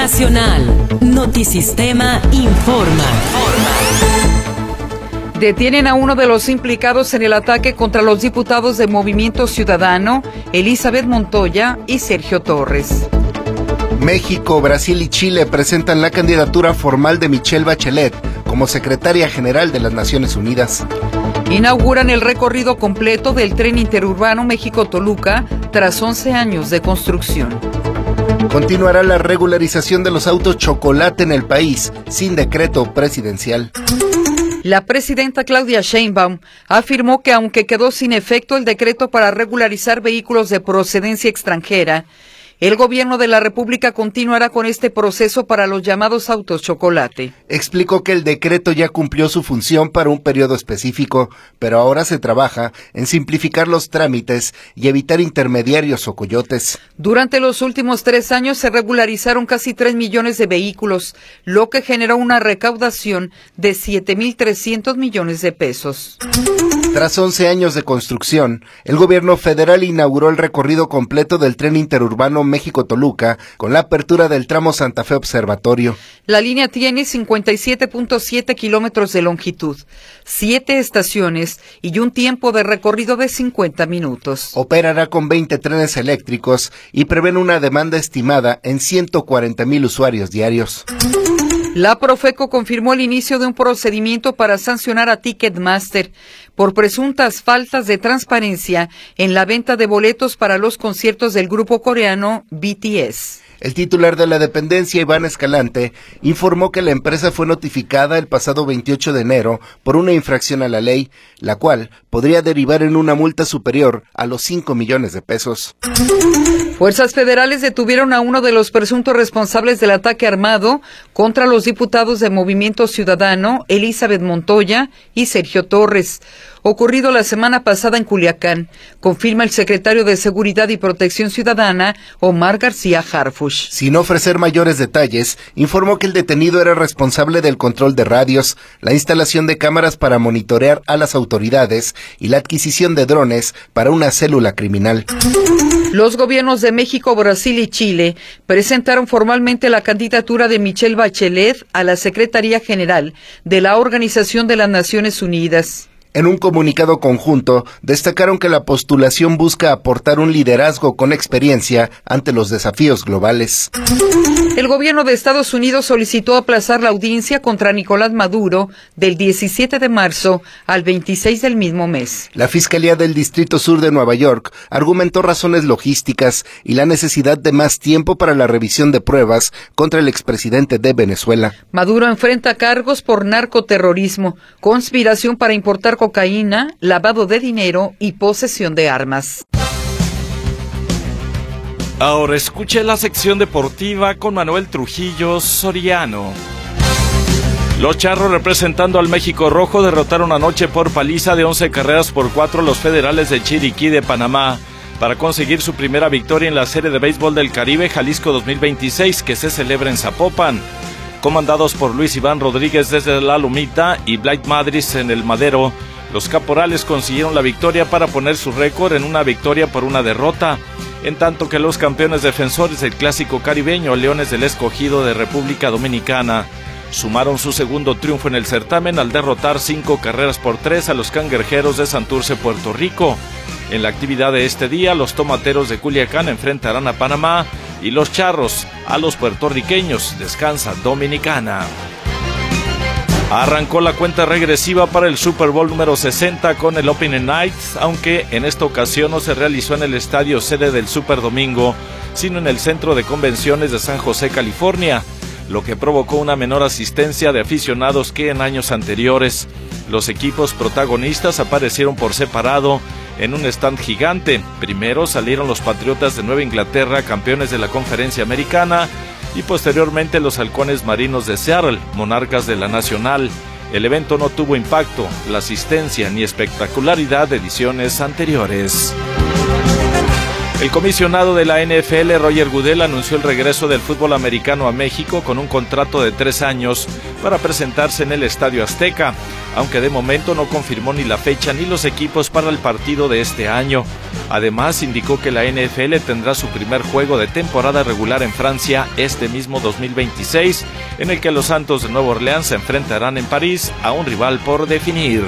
Nacional. Notisistema informa. Detienen a uno de los implicados en el ataque contra los diputados de Movimiento Ciudadano, Elizabeth Montoya y Sergio Torres. México, Brasil y Chile presentan la candidatura formal de Michelle Bachelet como secretaria general de las Naciones Unidas. Inauguran el recorrido completo del tren interurbano México-Toluca tras 11 años de construcción. Continuará la regularización de los autos chocolate en el país, sin decreto presidencial. La presidenta Claudia Sheinbaum afirmó que aunque quedó sin efecto el decreto para regularizar vehículos de procedencia extranjera, el gobierno de la República continuará con este proceso para los llamados autos chocolate. Explicó que el decreto ya cumplió su función para un periodo específico, pero ahora se trabaja en simplificar los trámites y evitar intermediarios o coyotes. Durante los últimos 3 años se regularizaron casi 3 millones de vehículos, lo que generó una recaudación de 7.300 millones de pesos. Tras 11 años de construcción, el gobierno federal inauguró el recorrido completo del tren interurbano México-Toluca con la apertura del tramo Santa Fe Observatorio. La línea tiene 57.7 kilómetros de longitud, 7 estaciones y un tiempo de recorrido de 50 minutos. Operará con 20 trenes eléctricos y prevén una demanda estimada en 140,000 usuarios diarios. La Profeco confirmó el inicio de un procedimiento para sancionar a Ticketmaster por presuntas faltas de transparencia en la venta de boletos para los conciertos del grupo coreano BTS. El titular de la dependencia, Iván Escalante, informó que la empresa fue notificada el pasado 28 de enero por una infracción a la ley, la cual podría derivar en una multa superior a los 5 millones de pesos. Fuerzas federales detuvieron a uno de los presuntos responsables del ataque armado contra los diputados de Movimiento Ciudadano, Elizabeth Montoya y Sergio Torres, ocurrido la semana pasada en Culiacán, confirma el secretario de Seguridad y Protección Ciudadana, Omar García Harfuch. Sin ofrecer mayores detalles, informó que el detenido era responsable del control de radios, la instalación de cámaras para monitorear a las autoridades y la adquisición de drones para una célula criminal. Los gobiernos de México, Brasil y Chile presentaron formalmente la candidatura de Michelle Bachelet a la Secretaría General de la Organización de las Naciones Unidas. En un comunicado conjunto, destacaron que la postulación busca aportar un liderazgo con experiencia ante los desafíos globales. El gobierno de Estados Unidos solicitó aplazar la audiencia contra Nicolás Maduro del 17 de marzo al 26 del mismo mes. La Fiscalía del Distrito Sur de Nueva York argumentó razones logísticas y la necesidad de más tiempo para la revisión de pruebas contra el expresidente de Venezuela. Maduro enfrenta cargos por narcoterrorismo, conspiración para importar cocaína, lavado de dinero y posesión de armas. Ahora escuche la sección deportiva con Manuel Trujillo Soriano. Los Charros, representando al México Rojo, derrotaron anoche por paliza de 11-4 a los Federales de Chiriquí de Panamá para conseguir su primera victoria en la Serie de Béisbol del Caribe Jalisco 2026 que se celebra en Zapopan. Comandados por Luis Iván Rodríguez desde la Lomita y Blake Madris en el Madero, los caporales consiguieron la victoria para poner su récord en una victoria por una derrota, en tanto que los campeones defensores del Clásico Caribeño, Leones del Escogido de República Dominicana, sumaron su segundo triunfo en el certamen al derrotar 5-3 a los Cangrejeros de Santurce, Puerto Rico. En la actividad de este día, los Tomateros de Culiacán enfrentarán a Panamá y los Charros a los puertorriqueños. Descansa Dominicana. Arrancó la cuenta regresiva para el Super Bowl número 60 con el Opening Night, aunque en esta ocasión no se realizó en el estadio sede del Super Domingo, sino en el Centro de Convenciones de San José, California, lo que provocó una menor asistencia de aficionados que en años anteriores. Los equipos protagonistas aparecieron por separado en un stand gigante. Primero salieron los Patriotas de Nueva Inglaterra, campeones de la Conferencia Americana, y posteriormente los Halcones Marinos de Seattle, monarcas de la Nacional. El evento no tuvo impacto, la asistencia ni espectacularidad de ediciones anteriores. El comisionado de la NFL, Roger Goodell, anunció el regreso del fútbol americano a México con un contrato de 3 años para presentarse en el Estadio Azteca, aunque de momento no confirmó ni la fecha ni los equipos para el partido de este año. Además, indicó que la NFL tendrá su primer juego de temporada regular en Francia este mismo 2026, en el que los Santos de Nueva Orleans se enfrentarán en París a un rival por definir.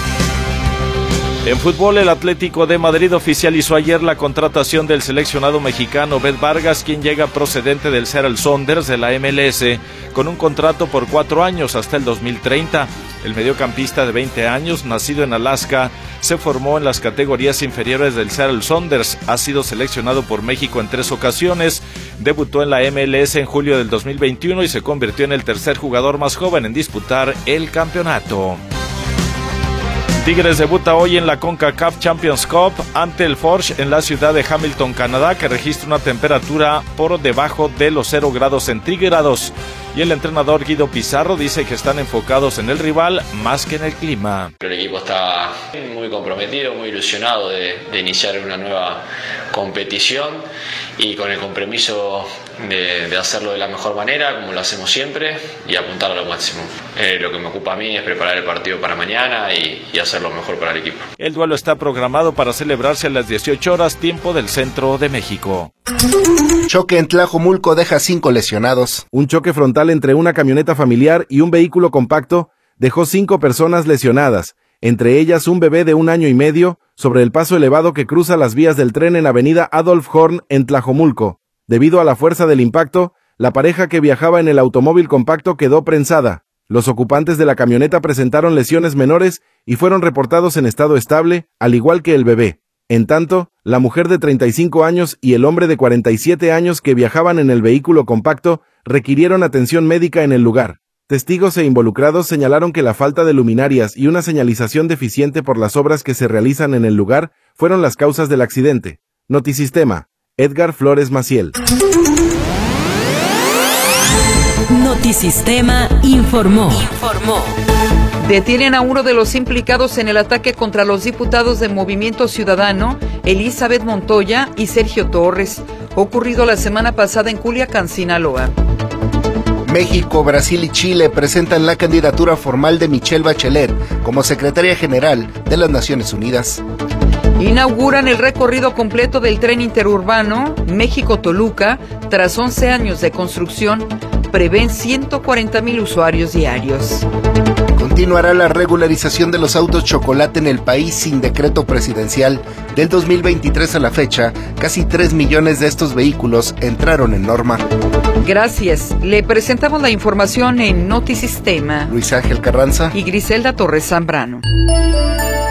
En fútbol, el Atlético de Madrid oficializó ayer la contratación del seleccionado mexicano Bet Vargas, quien llega procedente del Seattle Sounders de la MLS, con un contrato por 4 años hasta el 2030. El mediocampista de 20 años, nacido en Alaska, se formó en las categorías inferiores del Seattle Sounders, ha sido seleccionado por México en 3 ocasiones, debutó en la MLS en julio del 2021 y se convirtió en el tercer jugador más joven en disputar el campeonato. Tigres debuta hoy en la CONCACAF Champions Cup ante el Forge en la ciudad de Hamilton, Canadá, que registra una temperatura por debajo de los 0 grados centígrados. Y el entrenador Guido Pizarro dice que están enfocados en el rival más que en el clima. El equipo está muy comprometido, muy ilusionado de iniciar una nueva competición y con el compromiso de hacerlo de la mejor manera, como lo hacemos siempre, y apuntar a lo máximo. Lo que me ocupa a mí es preparar el partido para mañana y hacerlo mejor para el equipo. El duelo está programado para celebrarse a las 18 horas, tiempo del centro de México. Choque en Tlajomulco deja 5 lesionados. Un choque frontal entre una camioneta familiar y un vehículo compacto dejó 5 personas lesionadas, entre ellas un bebé de 1 año y medio, sobre el paso elevado que cruza las vías del tren en avenida Adolf Horn en Tlajomulco. Debido a la fuerza del impacto, la pareja que viajaba en el automóvil compacto quedó prensada. Los ocupantes de la camioneta presentaron lesiones menores y fueron reportados en estado estable, al igual que el bebé. En tanto, la mujer de 35 años y el hombre de 47 años que viajaban en el vehículo compacto requirieron atención médica en el lugar. Testigos e involucrados señalaron que la falta de luminarias y una señalización deficiente por las obras que se realizan en el lugar fueron las causas del accidente. Notisistema, Edgar Flores Maciel. Notisistema informó. Detienen a uno de los implicados en el ataque contra los diputados de Movimiento Ciudadano, Elizabeth Montoya y Sergio Torres, ocurrido la semana pasada en Culiacán, Sinaloa. México, Brasil y Chile presentan la candidatura formal de Michelle Bachelet como secretaria general de las Naciones Unidas. Inauguran el recorrido completo del tren interurbano México-Toluca tras 11 años de construcción. Prevén 140,000 usuarios diarios. Continuará la regularización de los autos chocolate en el país sin decreto presidencial. Del 2023 a la fecha, casi 3 millones de estos vehículos entraron en norma. Gracias. Le presentamos la información en Notisistema. Luis Ángel Carranza y Griselda Torres Zambrano.